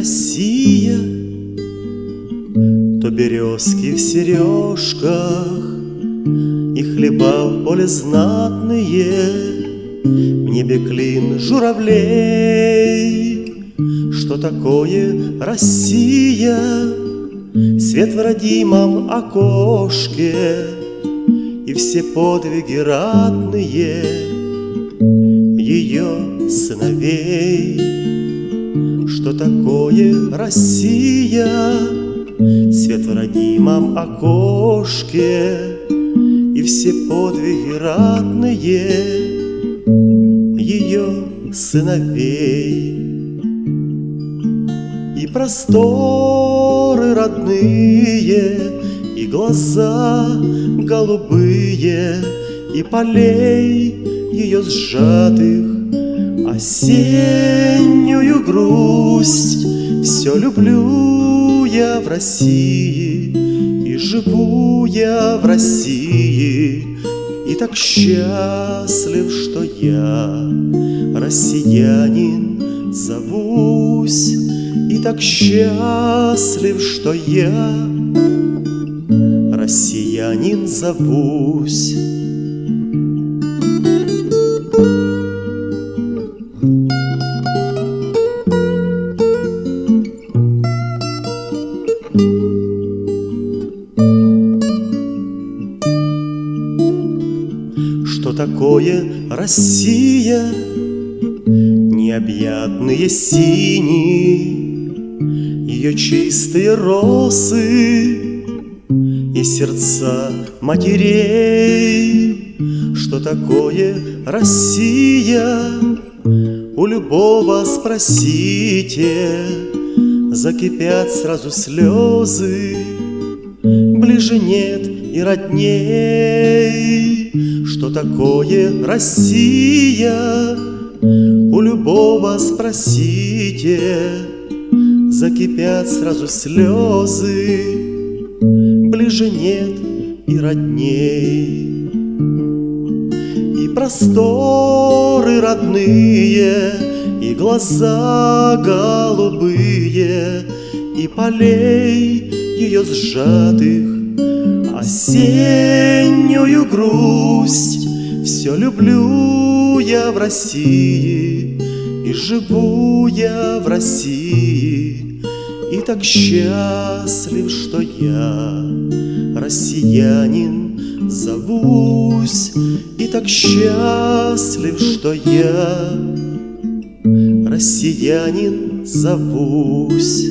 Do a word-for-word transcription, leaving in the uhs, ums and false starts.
Россия, то березки в сережках и хлеба в поле знатные, в небе клин журавлей. Что такое Россия? Свет в родимом окошке и все подвиги ратные ее сыновей. Что такое Россия? Свет в родимом окошке и все подвиги ратные ее сыновей. И просторы родные, и глаза голубые, и полей ее сжатых осеннюю грусть. Все люблю я в России, и живу я в России, и так счастлив, что я россиянин зовусь, и так счастлив, что я россиянин зовусь. Что такое Россия? Необъятные синие ее чистые росы и сердца матерей. Что такое Россия? У любого спросите, закипят сразу слезы, ближе нет и родней. Что такое Россия? У любого спросите, закипят сразу слезы, ближе нет и родней. И просторы родные, и глаза голубые, и полей ее сжатых осеннюю грусть. Все люблю я в России, и живу я в России, и так счастлив, что я россиянин зовусь, и так счастлив, что я россиянин зовусь.